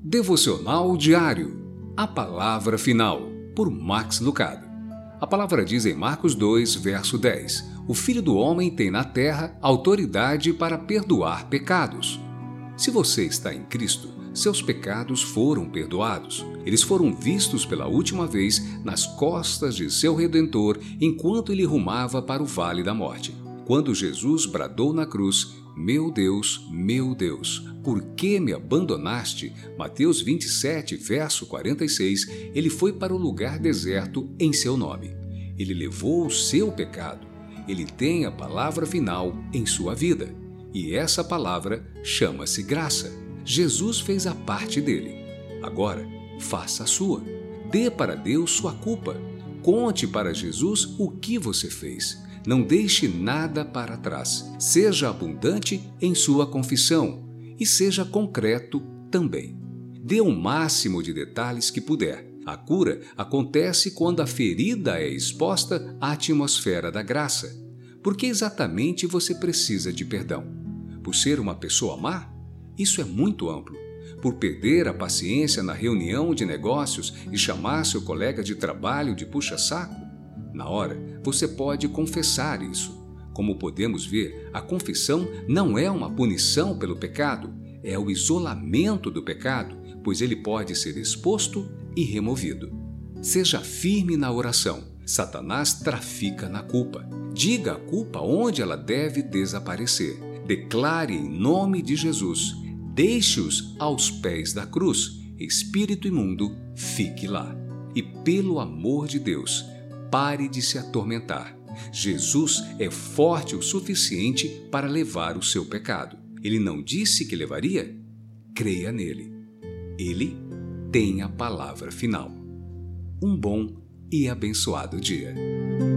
Devocional Diário. A Palavra Final, por Max Lucado. A palavra diz em Marcos 2, verso 10: O Filho do Homem tem na terra autoridade para perdoar pecados. Se você está em Cristo, seus pecados foram perdoados. Eles foram vistos pela última vez nas costas de seu Redentor enquanto ele rumava para o vale da morte. Quando Jesus bradou na cruz: meu Deus, por que me abandonaste? Mateus 27, verso 46, ele foi para o lugar deserto em seu nome. Ele levou o seu pecado. Ele tem a palavra final em sua vida. E essa palavra chama-se graça. Jesus fez a parte dele. Agora, faça a sua. Dê para Deus sua culpa. Conte para Jesus o que você fez. Não deixe nada para trás. Seja abundante em sua confissão e seja concreto também. Dê o máximo de detalhes que puder. A cura acontece quando a ferida é exposta à atmosfera da graça. Por que exatamente você precisa de perdão? Por ser uma pessoa má? Isso é muito amplo. Por perder a paciência na reunião de negócios e chamar seu colega de trabalho de puxa-saco? Na hora, você pode confessar isso. Como podemos ver, a confissão não é uma punição pelo pecado, é o isolamento do pecado, pois ele pode ser exposto e removido. Seja firme na oração. Satanás trafica na culpa. Diga a culpa onde ela deve desaparecer. Declare em nome de Jesus. Deixe-os aos pés da cruz. Espírito imundo, fique lá. E pelo amor de Deus, pare de se atormentar. Jesus é forte o suficiente para levar o seu pecado. Ele não disse que levaria? Creia nele. Ele tem a palavra final. Um bom e abençoado dia.